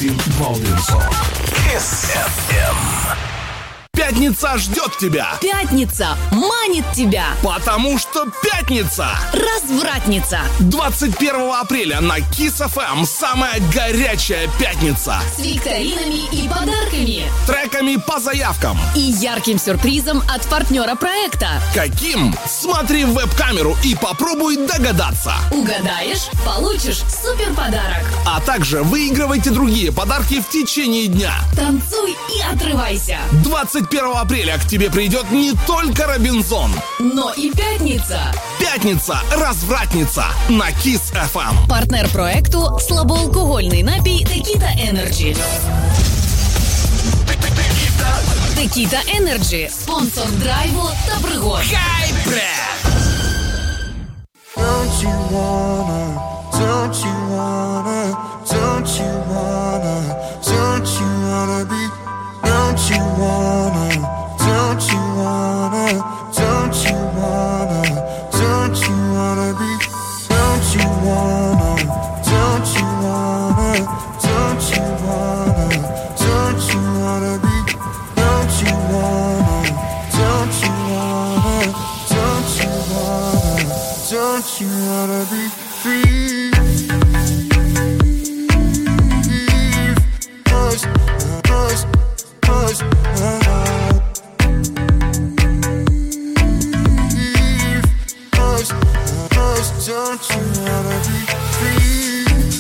Максим Балдинсон. Kiss FM. Пятница ждет тебя. Пятница манит тебя. Потому что пятница. Развратница. 21 апреля на Kiss FM самая горячая пятница. С викторинами и подарками. Треками по заявкам. И ярким сюрпризом от партнера проекта. Каким? Смотри в веб-камеру и попробуй догадаться. Угадаешь? Получишь супер подарок. А также выигрывайте другие подарки в течение дня. Танцуй и отрывайся. 21 апреля к тебе придет не только Робинзон, но и пятница. Пятница развратница на Kiss FM. Партнер проекту слабоалкогольний напій Tequita Energy. Tequita Energy. Спонсор драйву та пригод. Хайпре! Don't you wanna, don't you wanna, don't you wanna, don't you wanna be, don't you wanna, don't you wanna, don't you wanna, don't you wanna be, don't you wanna, don't you wanna, don't you wanna, don't you wanna be, don't you wanna, don't you wanna, don't you wanna, don't you wanna be free? Push, push, push, push, push, don't you wanna be free?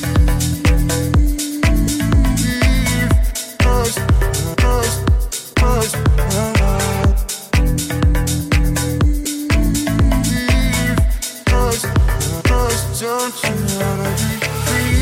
Push, push, push, don't you wanna be free?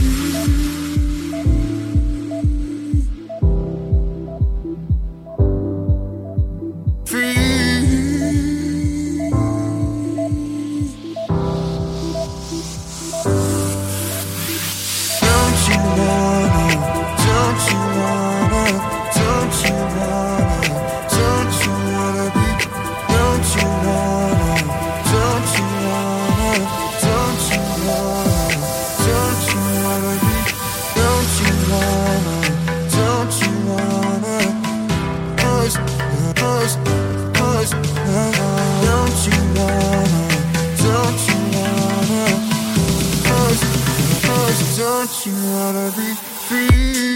Don't you wanna be free?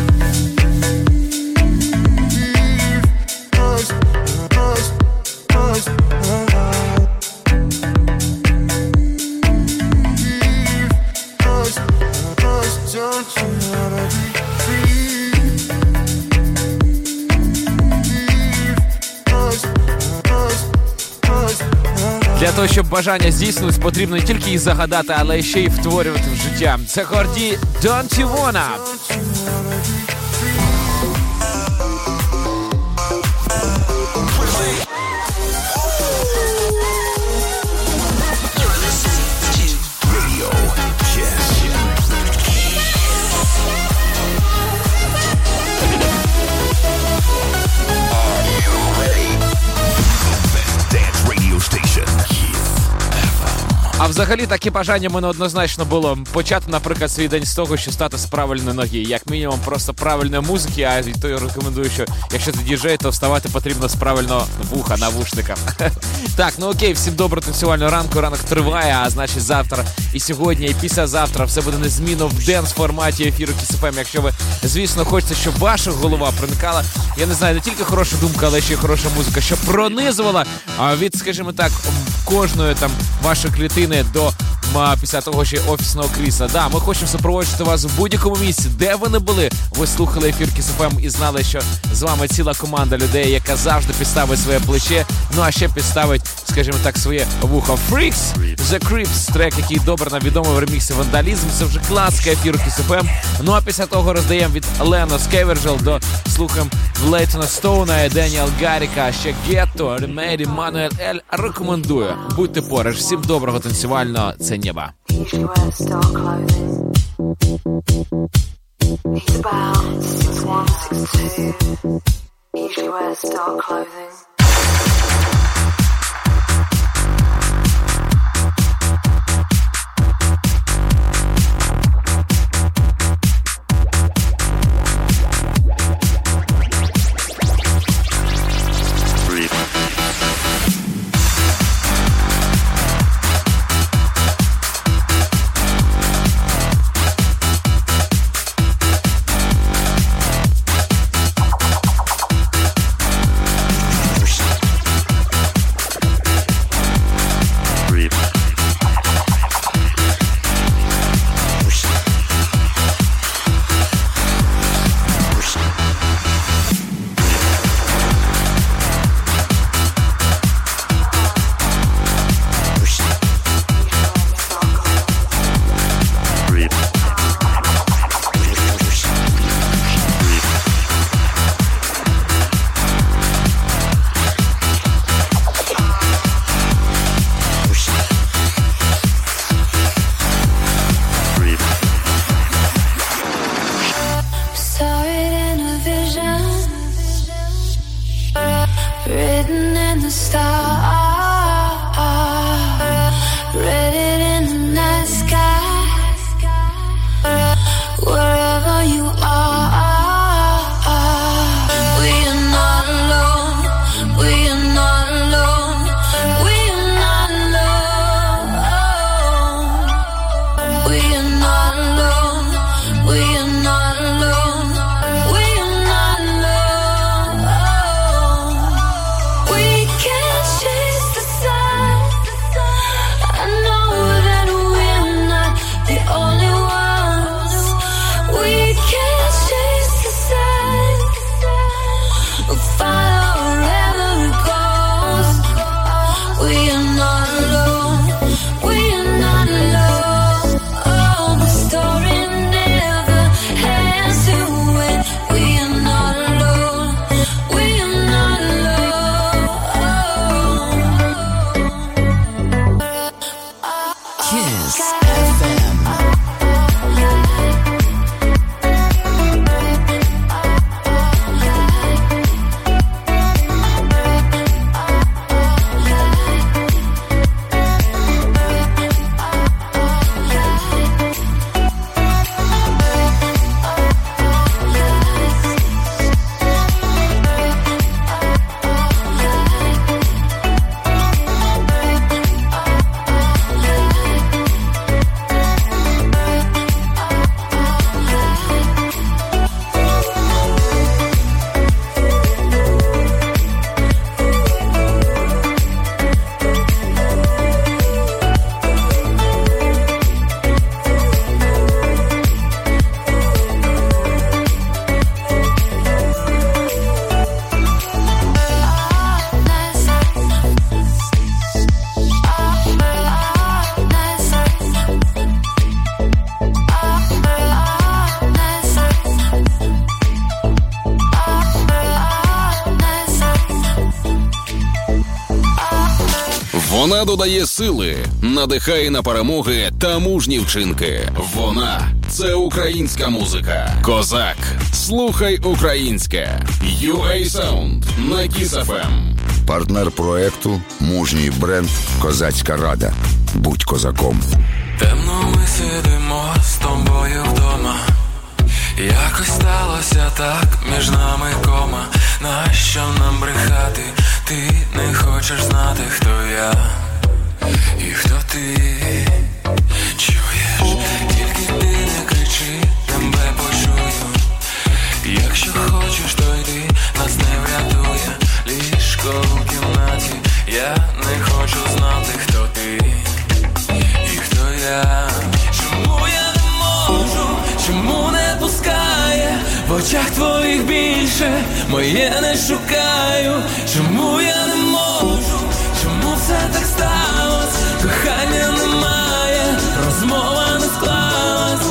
Push, push, push, push, push, don't you wanna be free? Push, push, push. Для того, щоб бажання здійснилось, потрібно не тільки їх загадати, але ще й втворювати в життя. Це Горді «Don't You Wanna». А взагалі таке бажання в мене однозначно було почати, наприклад, свій день з того, що стати з правильної ноги. Як мінімум просто правильної музики, а то я рекомендую, що якщо ти діджей, то вставати потрібно з правильного вуха, навушника. Так, ну окей, всім доброго танцювального ранку, ранок триває, а значить завтра і сьогодні, і післязавтра все буде незмінно в денс-форматі ефіру Kiss FM. Якщо ви, звісно, хочете, щоб ваша голова проникала, я не знаю, не тільки хороша думка, але ще й хороша музика, щоб пронизувала від, скажімо так, кожної там вашої клітини до після того ще офісного крісла. Да, ми хочемо супроводжувати вас в будь-якому місці, де ви не були. Ви слухали ефір Kiss FM і знали, що з вами ціла команда людей, яка завжди підставить своє плече, ну а ще підставить, скажімо так, своє вухо. Freaks, The Creeps, трек, який добре нам відомий в реміксі «Вандалізм». Це вже класика ефіру Kiss FM. Ну а після того роздаємо від Лено Скевержел до слухаємо Лейтона Стоуна і Деніел Гарріка, а ще Гетто, Ремейді, Мануель Ель. Рекомендую. Будьте поруч. Всім доброго танцювального. Це Небо. He's about 6'1", 6'2". Usually wears dark clothing. Вона додає сили, надихає на перемоги та мужні вчинки. Вона – це українська музика. Козак. Слухай українське. UA Sound на Kiss FM. Партнер проекту – мужній бренд «Козацька рада». Будь козаком. Темно ми сидимо з тобою вдома. Якось сталося так, між нами кома. Нащо нам брехати? Ти не хочеш знати, хто я і хто ти. Чуєш, тільки ти не кричи, тебе почую. Якщо хочеш, то йди, нас не врятує ліжко у кімнаті. Я не хочу знати, хто ти і хто я. Чому я не можу, чому не пускає в очах твоїх більше, моє не шукаю. Чому я не можу, чому все так сталось? Кохання немає, розмова не склалась.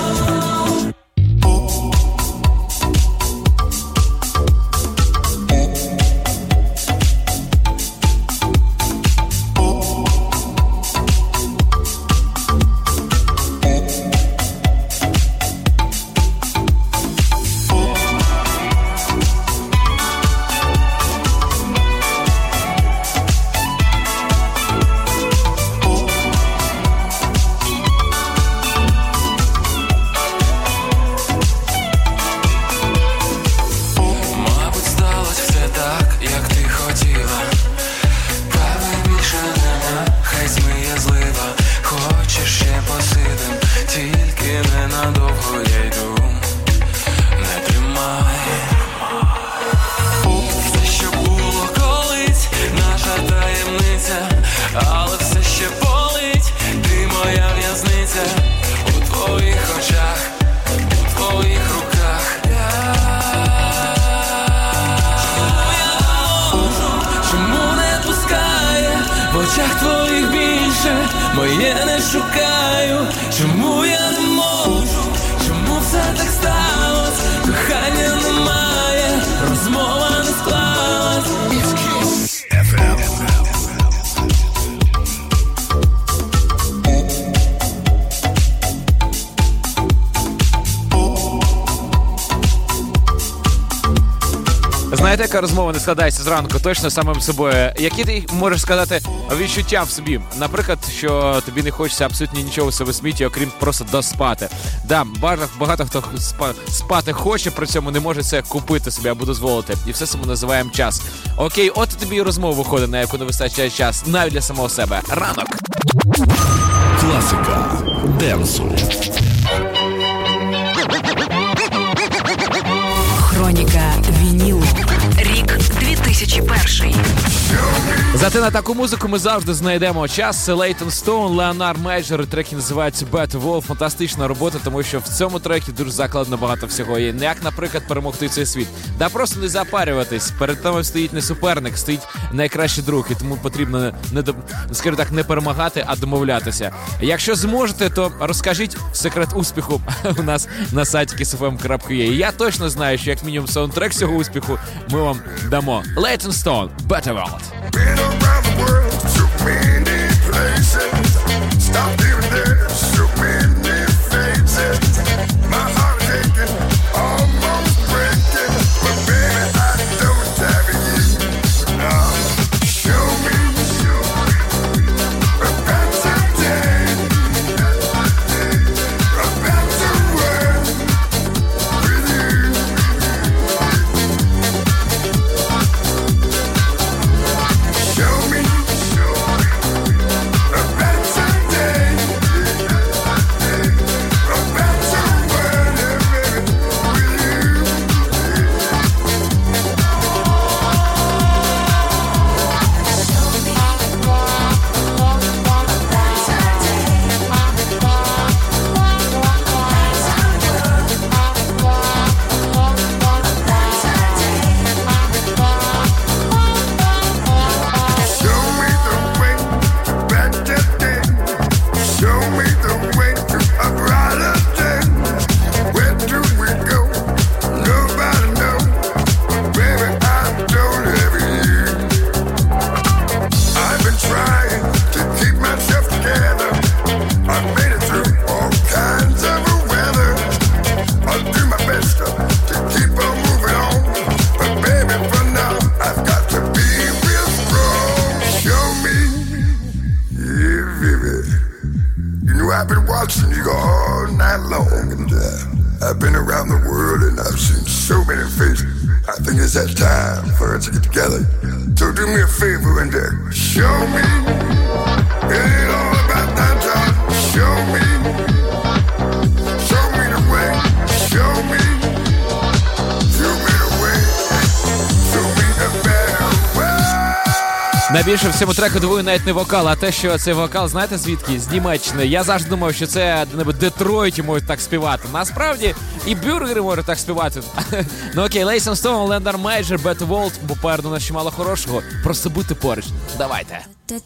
Моє не шукаю, чому я не можу, чому все так сталось? Кохання немає, розмова не склалась. Знаєте, яка розмова не складається зранку точно самим собою? Які ти можеш сказати відчуття в собі? Наприклад, що тобі не хочеться абсолютно нічого в себе світі, окрім просто доспати. Да, багато хто спати хоче, при цьому не може це купити собі або дозволити. І все це ми називаємо час. Окей, от тобі і розмова виходить, на яку не вистачає час, навіть для самого себе. Ранок. Класика денсу. Хроніка вінілу. Рік 2001. Зате на таку музику ми завжди знайдемо час. Це Лейтон Стоун, Леонар Мейджор. Трек називається Better World. Фантастична робота, тому що в цьому трекі дуже закладно багато всього є. Як, наприклад, перемогти цей світ. Да просто не запарюватись. Перед тобою стоїть не суперник, стоїть найкращий друг. І тому потрібно, скажімо так, не перемагати, а домовлятися. Якщо зможете, то розкажіть секрет успіху у нас на сайті kissfm.ua. І я точно знаю, що як мінімум саундтрек цього успіху ми вам дамо. Лейтон Стоун, Better World. Been around the world, so many places. Stopped here and there, so many faces. My heart is aching, almost breaking. But baby, I don't have you. No. Show me a better day, a better world with you. Show me a better day, a better world. been around the world and I've seen so many faces. I think it's that time for us to get together. So do me a favor and show me. It ain't all about that time. Show me. Show me the way. Show me. Show me the way. Show me the better way. Найбільше в цьому треку дивує навіть не вокал, а те, що цей вокал, знаєте звідки? З Німеччини. Я завжди думав, що це Детройті можуть так співати. Насправді і бюргери можуть так співати. Ну окей, Лейсон Стоун, Лендар Мейджер, Бет Волт, бо попереду нас чимало хорошого. Просто будьте поруч. Давайте.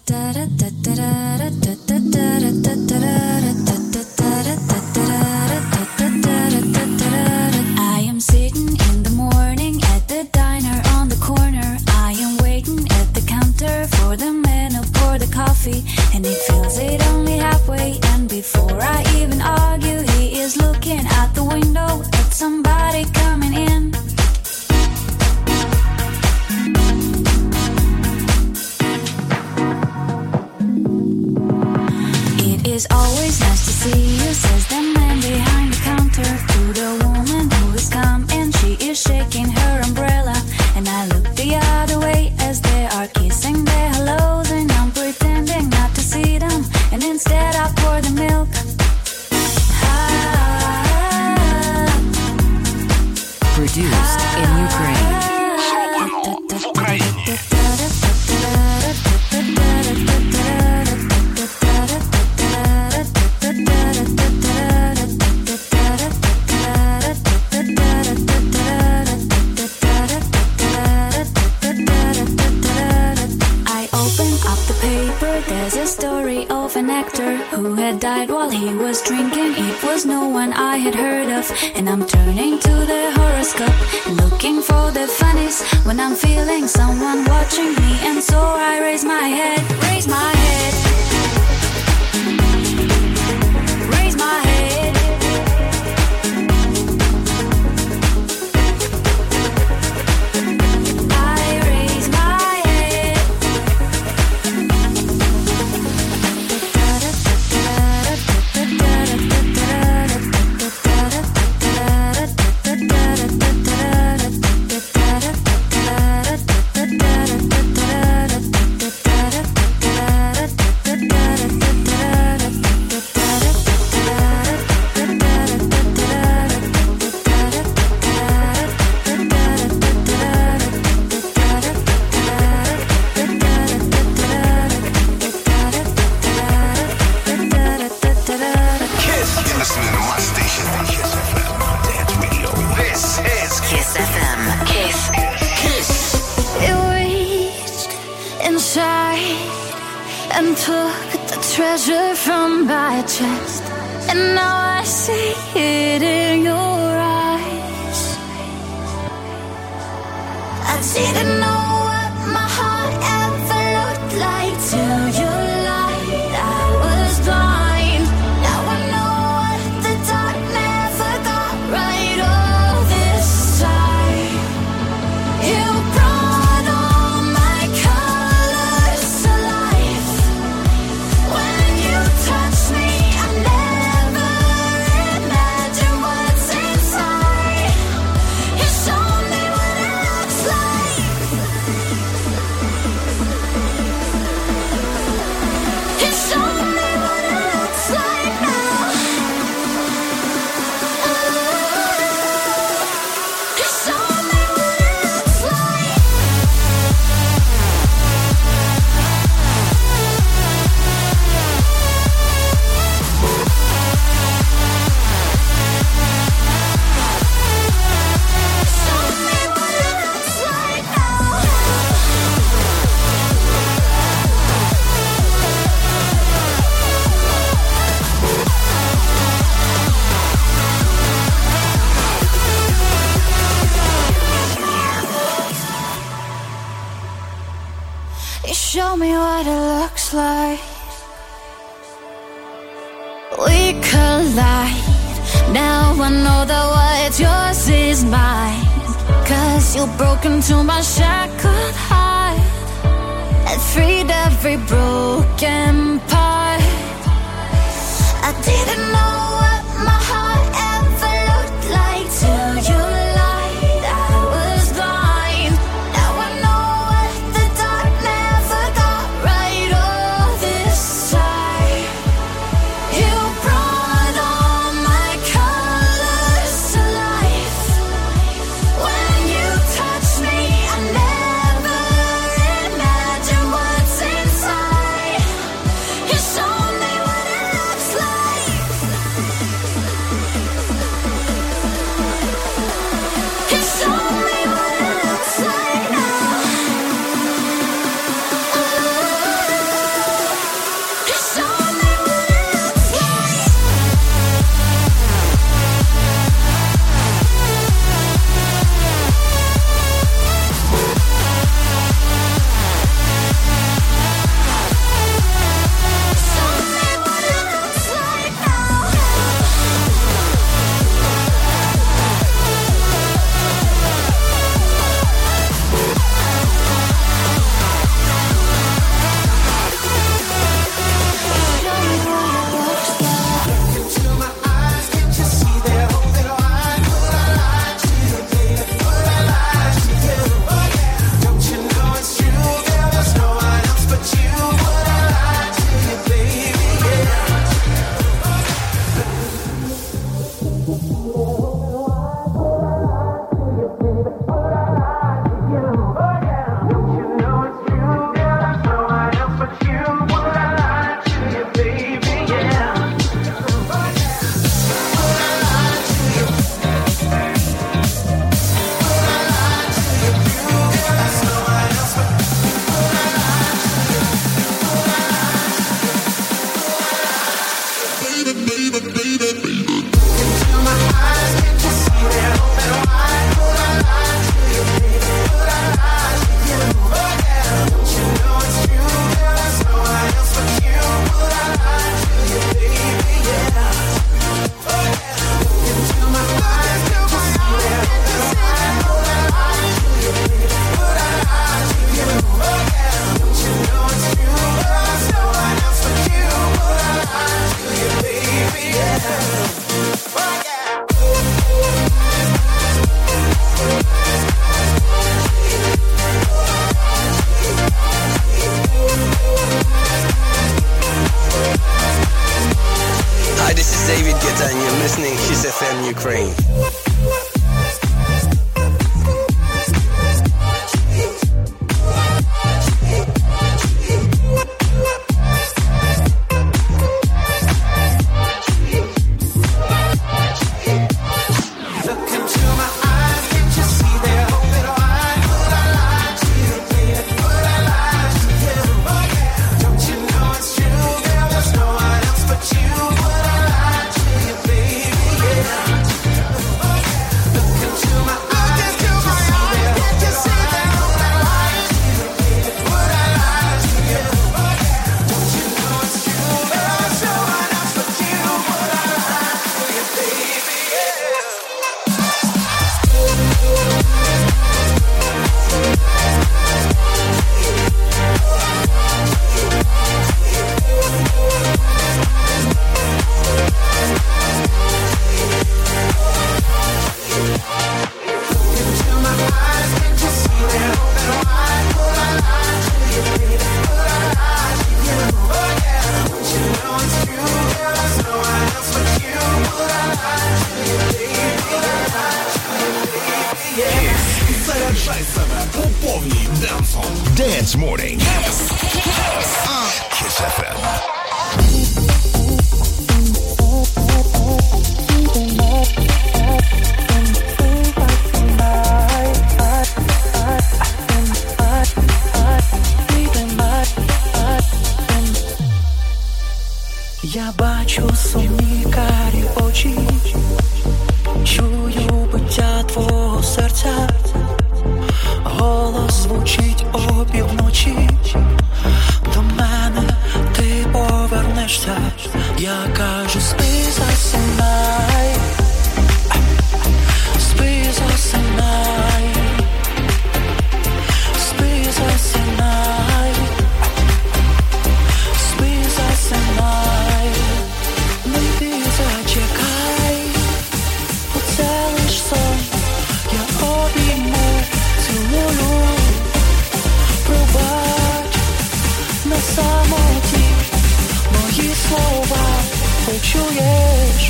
I am sitting in the morning at the diner on the corner. I am waiting at the counter for the man who pour the coffee, and he fills it only halfway. And before I even argue, he is looking out the window at somebody coming in. It is always nice to see you, says the man behind the counter to the woman who has come in. She is shaking her umbrella, and I look the other way as they are kissing their hellos, and I'm pretending not to see them, and instead I pour the milk. Produced in Ukraine. There's a story of an actor who had died while he was drinking. It was no one I had heard of, and I'm turning to the horoscope, looking for the funnies when I'm feeling someone watching me. And so I raise my head, raise my head, raise my head. Show me what it looks like. We collide. Now I know that what's yours is mine. 'Cause you broke into my shackled heart and freed every broken part. I didn't know what my heart ever looked like Dance Morning. Kiss FM. Я бачу сумні карі очі, чую биття твого серця, голос звучить опівночі, до мене ти повернешся, я кажу спи, засинай, спи, засинай, спи, засинай, спи, засинай, не йди, зачекай, бо це лиш сон, я обійму, цілую, пробач, на самоті мої слова почуєш.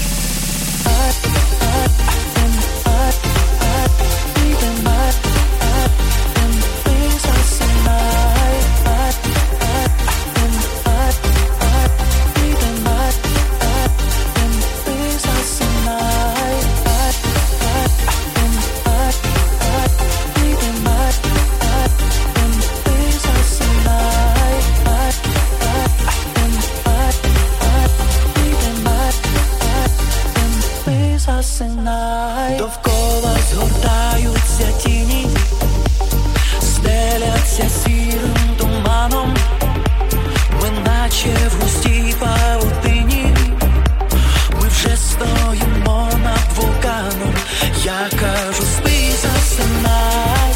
Довкола згортаються тіні, стеляться сірим туманом, ми наче в густій павутині, ми вже стоїмо над вулканом, я кажу спи, засинай,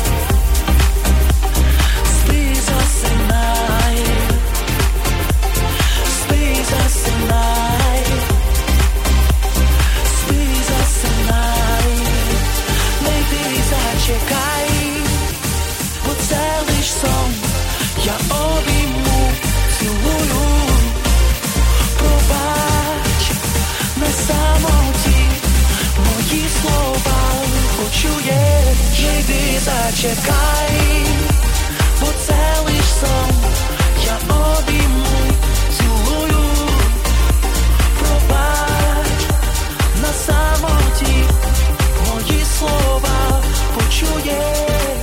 спи, засинай, спи, засинай, спи, засинай, не йди, зачекай, бо це лиш сон, я обійму, цілую, пробач, на самоті мої слова почуєш, не йди, зачекай, бо це лиш сон, я обійму, цілую, пробач, на самоті мої слова почуєш.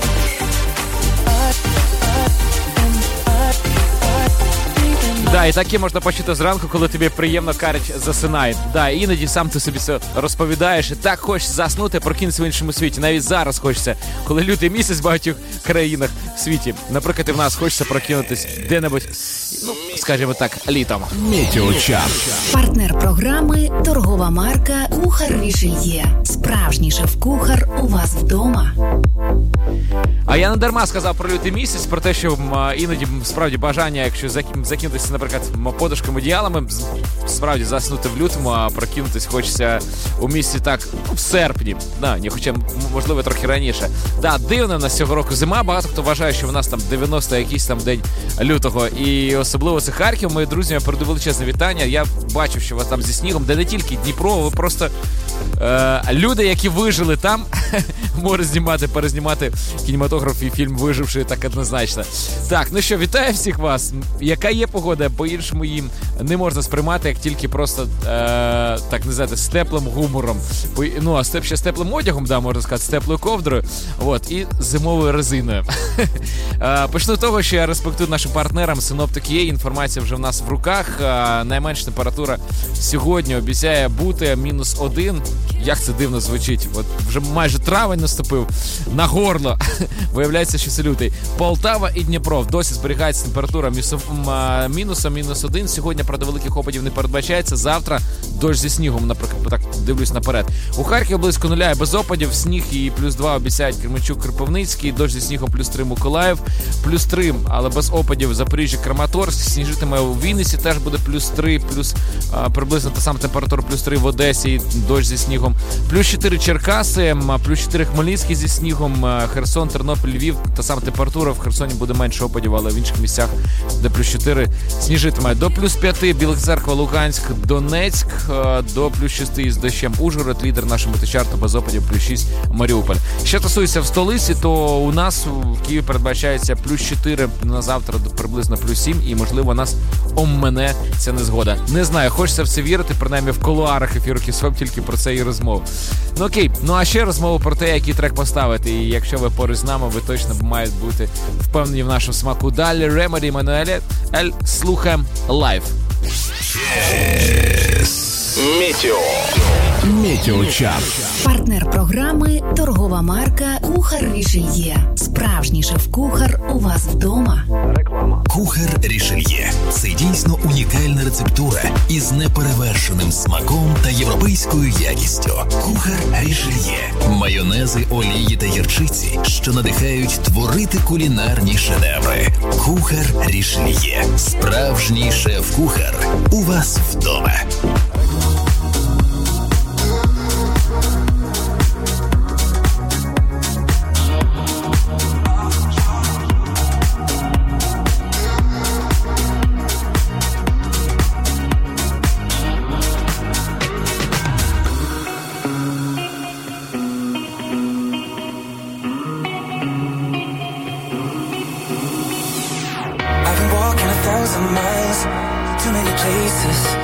Да, і таке можна почути зранку, коли тобі приємно карить засинає. Да, іноді сам ти собі це розповідаєш, і так хочеться заснути, прокинутися в іншому світі. Навіть зараз хочеться, коли лютий місяць в багатьох країнах в світі. Наприклад, і в нас хочеться прокинутись де-небудь, ну, скажімо так, літом. Метеочас. Партнер програми – торгова марка «Кухар Рішельє». Справжній шеф-кухар у вас вдома. А я не дарма сказав про лютий місяць, про те, що іноді справді бажання, якщо закинутися, наприклад, подушками, одіялами, справді заснути в лютому, а прокинутись хочеться у місяці так, в серпні, да, хоча, можливо, трохи раніше. Да, дивно, в нас цього року зима, багато хто вважає, що в нас там 90 якийсь там день лютого, і особливо це Харків. Мої друзі, я передаю величезне вітання, я бачив, що у вас там зі снігом, де не тільки Дніпро, ви просто люди, які вижили там, можуть знімати, перезнімати кінематограф і фільм «Виживши» так однозначно. Так, ну що, вітаю всіх вас. Яка є погода, по-іншому їм не можна сприймати, як тільки просто, так не знати, з теплим гумором. Ну, а ще з теплим одягом, да, можна сказати, з теплою ковдрою, от, і зимовою резиною. Почну з того, що я респектую нашим партнерам Synoptic.ua, інформація вже в нас в руках. Найменша температура сьогодні обіцяє бути -1. Як це дивно звучить. От вже майже травень наступив на горло. Виявляється, що це лютий. Полтава і Дніпро. Досі зберігається температура мінусом, -1. Сьогодні, правда, великих опадів не передбачається. Завтра дощ зі снігом, наприклад, так дивлюсь наперед. У Харкові близько 0 без опадів. Сніг і +2 обіцяють Кременчук, Кропивницький. Дощ зі снігом +3 Миколаїв. +3, але без опадів Запоріжжя, Краматорськ. Сніжитиме у Вінниці, теж буде +3, плюс приблизно та сама температура +3 в Одесі. Дощ зі снігом снігом. Плюс 4 Черкаси, плюс 4 Хмельницький зі снігом, Херсон, Тернопіль, Львів. Та сама температура, в Херсоні буде менше опадів, але в інших місцях, де плюс 4, сніжитиме. До плюс 5 Біла Церква, Луганськ, Донецьк, до плюс 6 з дощем Ужгород, лідер нашого метеочарту без опадів, плюс 6 Маріуполь. Що стосується в столиці, то у нас в Києві передбачається плюс 4 на завтра, приблизно плюс 7, і, можливо, нас оммене ця незгода. Не знаю, хочеться в це вірити, принаймні в кулуарах ефіру Кіс.ФМ тільки про це і розмов. Ну окей, ну а ще розмову про те, який трек поставити, і якщо ви поруч з нами, ви точно маєте бути впевнені в нашому смаку. Далі Ремеді Мануель, слухаємо лайв. Метеочарт. Партнер програми – торгова марка «Кухар Рішельє». Справжній шеф-кухар у вас вдома. Кухар Рішельє – це дійсно унікальна рецептура із неперевершеним смаком та європейською якістю. Кухар Рішельє – майонези, олії та гірчиці, що надихають творити кулінарні шедеври. Кухар Рішельє – справжній шеф-кухар у вас вдома. Miles, too many places